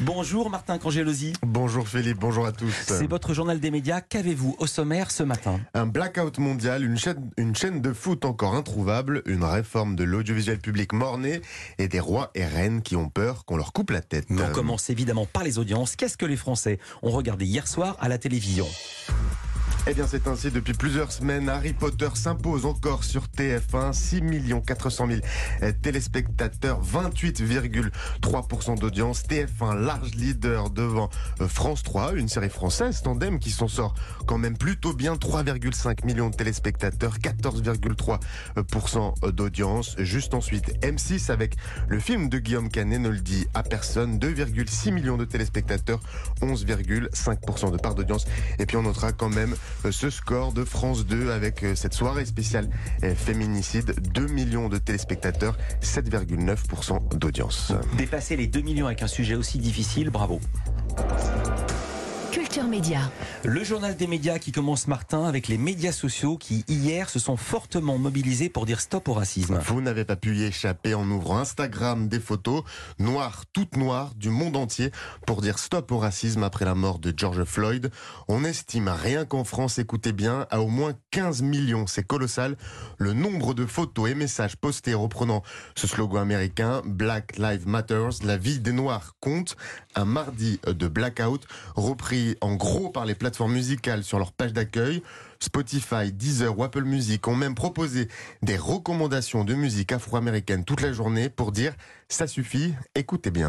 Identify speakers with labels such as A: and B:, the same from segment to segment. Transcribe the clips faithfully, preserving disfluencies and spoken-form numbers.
A: Bonjour Martin Cangelosi.
B: Bonjour Philippe, bonjour à tous.
A: C'est votre journal des médias. Qu'avez-vous au sommaire ce matin?
B: Un blackout mondial, une chaîne, une chaîne de foot encore introuvable, une réforme de l'audiovisuel public mort-né et des rois et reines qui ont peur qu'on leur coupe la tête.
A: Mais on commence évidemment par les audiences. Qu'est-ce que les Français ont regardé hier soir à la télévision?
B: Eh bien c'est ainsi depuis plusieurs semaines. Harry Potter s'impose encore sur T F un. six millions quatre cent mille téléspectateurs, vingt-huit virgule trois pour cent d'audience. T F un large leader devant France trois, une série française, Tandem, qui s'en sort quand même plutôt bien. trois virgule cinq millions de téléspectateurs, quatorze virgule trois pour cent d'audience. Juste ensuite M six avec le film de Guillaume Canet, Ne le dit à personne. deux virgule six millions de téléspectateurs, onze virgule cinq pour cent de part d'audience. Et puis on notera quand même ce score de France deux avec cette soirée spéciale féminicide, deux millions de téléspectateurs, sept virgule neuf pour cent d'audience.
A: Dépasser les deux millions avec un sujet aussi difficile, bravo.
C: Culture Média.
A: Le journal des médias qui commence, Martin, avec les médias sociaux qui, hier, se sont fortement mobilisés pour dire stop au racisme.
B: Vous n'avez pas pu y échapper en ouvrant Instagram des photos noires, toutes noires, du monde entier pour dire stop au racisme après la mort de George Floyd. On estime, rien qu'en France, écoutez bien, à au moins quinze millions. C'est colossal. Le nombre de photos et messages postés reprenant ce slogan américain, Black Lives Matter, la vie des Noirs compte. Un mardi de blackout, repris en gros par les plateformes musicales sur leur page d'accueil. Spotify, Deezer ou Apple Music ont même proposé des recommandations de musique afro-américaine toute la journée pour dire « ça suffit, écoutez bien ».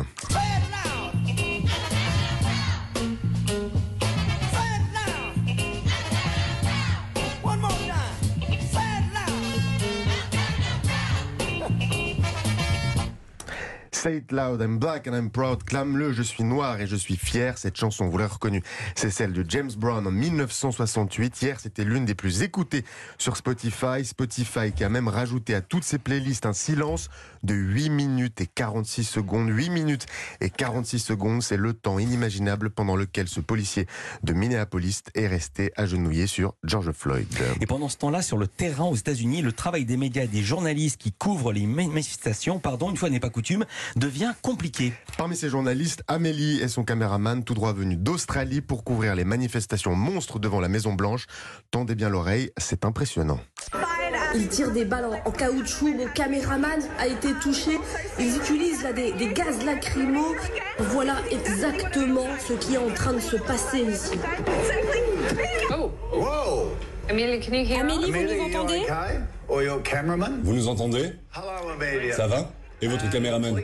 B: Say it loud, I'm black and I'm proud. Clame-le, je suis noir et je suis fier. Cette chanson, vous l'avez reconnue, c'est celle de James Brown en mille neuf cent soixante-huit. Hier, c'était l'une des plus écoutées sur Spotify. Spotify qui a même rajouté à toutes ses playlists un silence de huit minutes et quarante-six secondes. huit minutes et quarante-six secondes, c'est le temps inimaginable pendant lequel ce policier de Minneapolis est resté agenouillé sur George Floyd.
A: Et pendant ce temps-là, sur le terrain aux États-Unis, le travail des médias et des journalistes qui couvrent les manifestations, pardon, une fois n'est pas coutume, devient compliqué.
B: Parmi ces journalistes, Amélie et son caméraman, tout droit venus d'Australie pour couvrir les manifestations monstres devant la Maison Blanche. Tendez bien l'oreille, c'est impressionnant.
D: Ils tirent des balles en, en caoutchouc, mon caméraman a été touché. Ils utilisent là des, des gaz lacrymaux. Voilà exactement ce qui est en train de se passer ici.
E: Oh. Wow. Amélie, can you hear
D: Amélie, vous nous entendez?
F: Vous nous entendez? Ça va? Et votre caméraman?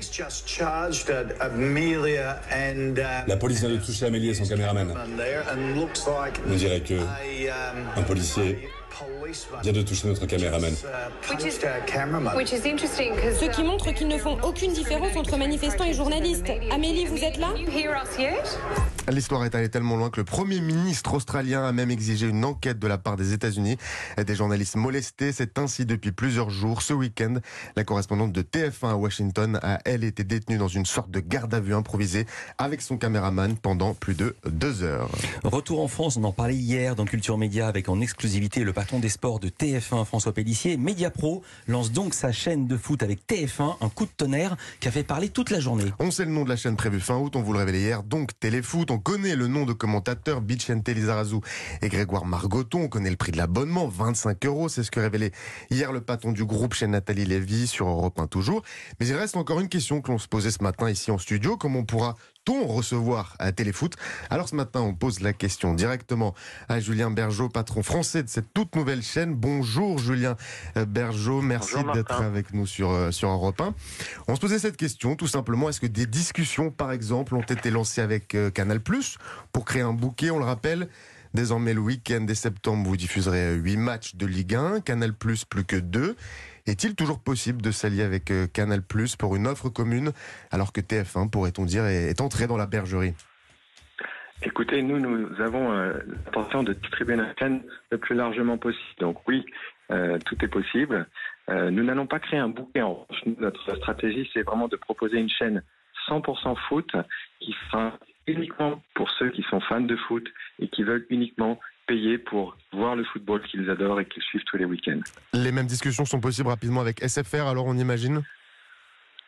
F: La police vient de toucher Amélie et son caméraman. On dirait que un policier vient de toucher notre caméraman.
D: Ce qui montre qu'ils ne font aucune différence entre manifestants et journalistes. Amélie, vous êtes là?
B: L'histoire est allée tellement loin que le Premier ministre australien a même exigé une enquête de la part des États-Unis. Des journalistes molestés, c'est ainsi depuis plusieurs jours. Ce week-end, la correspondante de T F un à Washington a, elle, été détenue dans une sorte de garde à vue improvisée avec son caméraman pendant plus de deux heures.
A: Retour en France, on en parlait hier dans Culture Média avec en exclusivité le patron des sports de T F un, François Pélissier. Mediapro lance donc sa chaîne de foot avec T F un, un coup de tonnerre qui a fait parler toute la journée.
B: On sait le nom de la chaîne prévue fin août, on vous le révélait hier, donc Téléfoot. On connaît le nom de commentateurs, Bicente Lizarazu et Grégoire Margoton. On connaît le prix de l'abonnement, vingt-cinq euros. C'est ce que révélait hier le patron du groupe chez Nathalie Lévy sur Europe un toujours. Mais il reste encore une question que l'on se posait ce matin ici en studio. Comment pourra-t-on recevoir à Téléfoot? Alors ce matin, on pose la question directement à Julien Bergeau, patron français de cette toute nouvelle chaîne. Bonjour Julien Bergeau, merci d'être avec nous sur, sur Europe un. On se posait cette question tout simplement. Est-ce que des discussions, par exemple, ont été lancées avec euh, Canal plus, pour créer un bouquet? On le rappelle, désormais le week-end dès septembre, vous diffuserez huit matchs de Ligue un, Canal plus plus que deux. Est-il toujours possible de s'allier avec Canal plus pour une offre commune, alors que T F un, pourrait-on dire, est entré dans la bergerie?
G: Écoutez, nous, nous avons euh, l'intention de distribuer notre chaîne le plus largement possible. Donc oui, euh, tout est possible. Euh, nous n'allons pas créer un bouquet. En revanche, notre stratégie, c'est vraiment de proposer une chaîne cent pour cent foot qui sera uniquement pour ceux qui sont fans de foot et qui veulent uniquement payer pour voir le football qu'ils adorent et qu'ils suivent tous les week-ends.
B: Les mêmes discussions sont possibles rapidement avec S F R, alors on imagine?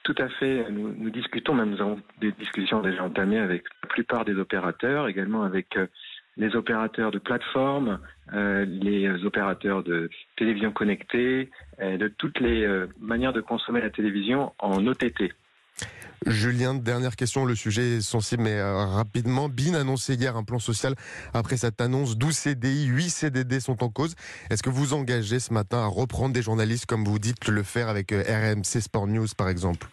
G: Tout à fait. Nous, nous discutons, même nous avons des discussions déjà entamées avec la plupart des opérateurs, également avec euh, les opérateurs de plateformes, euh, les opérateurs de télévision connectée, euh, de toutes les euh, manières de consommer la télévision en O T T.
B: Julien, dernière question, le sujet est sensible mais euh, rapidement. B I N annonçait hier un plan social après cette annonce. douze C D I, huit C D D sont en cause. Est-ce que vous engagez ce matin à reprendre des journalistes comme vous dites le faire avec euh, R M C Sport News par exemple?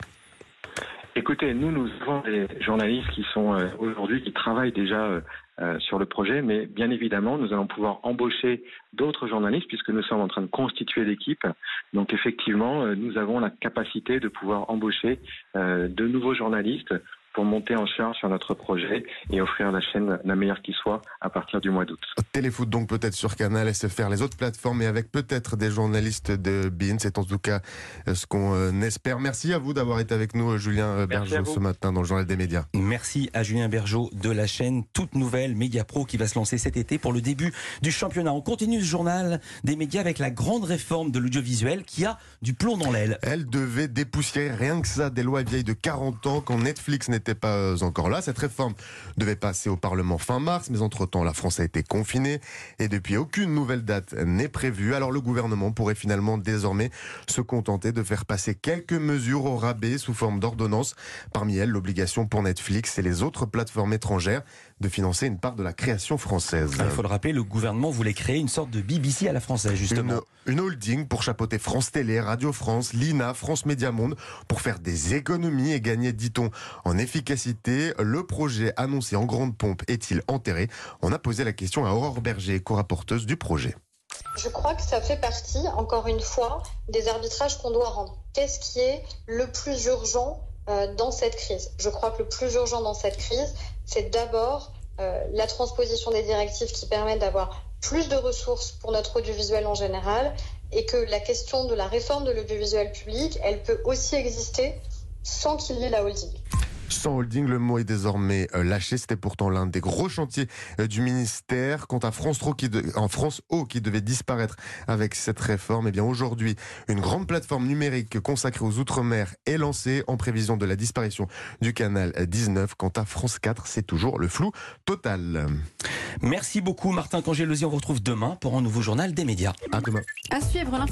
G: Écoutez, nous, nous avons des journalistes qui sont euh, aujourd'hui, qui travaillent déjà euh, euh, sur le projet, mais bien évidemment, nous allons pouvoir embaucher d'autres journalistes puisque nous sommes en train de constituer l'équipe. Donc effectivement, euh, nous avons la capacité de pouvoir embaucher euh, de nouveaux journalistes pour monter en charge sur notre projet et offrir la chaîne la meilleure qui soit à partir du mois d'août.
B: Téléfoot donc peut-être sur Canal, S F R, les autres plateformes et avec peut-être des journalistes de B I N. C'est en tout cas ce qu'on espère. Merci à vous d'avoir été avec nous, Julien Bergeau, ce matin dans le Journal des Médias.
A: Merci à Julien Bergeau de la chaîne toute nouvelle Mediapro qui va se lancer cet été pour le début du championnat. On continue ce journal des médias avec la grande réforme de l'audiovisuel qui a du plomb dans l'aile.
B: Elle devait dépoussiérer rien que ça des lois vieilles de quarante ans quand Netflix n'était pas encore là. Cette réforme devait passer au Parlement fin mars, mais entre-temps, la France a été confinée et depuis, aucune nouvelle date n'est prévue. Alors le gouvernement pourrait finalement désormais se contenter de faire passer quelques mesures au rabais sous forme d'ordonnance. Parmi elles, l'obligation pour Netflix et les autres plateformes étrangères de financer une part de la création française.
A: Il faut le rappeler, le gouvernement voulait créer une sorte de B B C à la française, justement.
B: Une, une holding pour chapeauter France Télé, Radio France, l'I N A, France Média Monde, pour faire des économies et gagner, dit-on, en efficacité. Le projet annoncé en grande pompe est-il enterré? On a posé la question à Aurore Berger, co-rapporteuse du projet.
C: Je crois que ça fait partie, encore une fois, des arbitrages qu'on doit rendre. Qu'est-ce qui est le plus urgent euh, dans cette crise? Je crois que le plus urgent dans cette crise, c'est d'abord euh, la transposition des directives qui permettent d'avoir plus de ressources pour notre audiovisuel en général et que la question de la réforme de l'audiovisuel public, elle peut aussi exister sans qu'il y ait la holding.
B: Sans holding, le mot est désormais lâché. C'était pourtant l'un des gros chantiers du ministère. Quant à France O, qui, de, en France O, qui devait disparaître avec cette réforme, eh bien aujourd'hui, une grande plateforme numérique consacrée aux Outre-mer est lancée en prévision de la disparition du canal dix-neuf. Quant à France quatre, c'est toujours le flou total.
A: Merci beaucoup Martin Cangélosier. On vous retrouve demain pour un nouveau journal des médias.
B: À demain.
H: À suivre.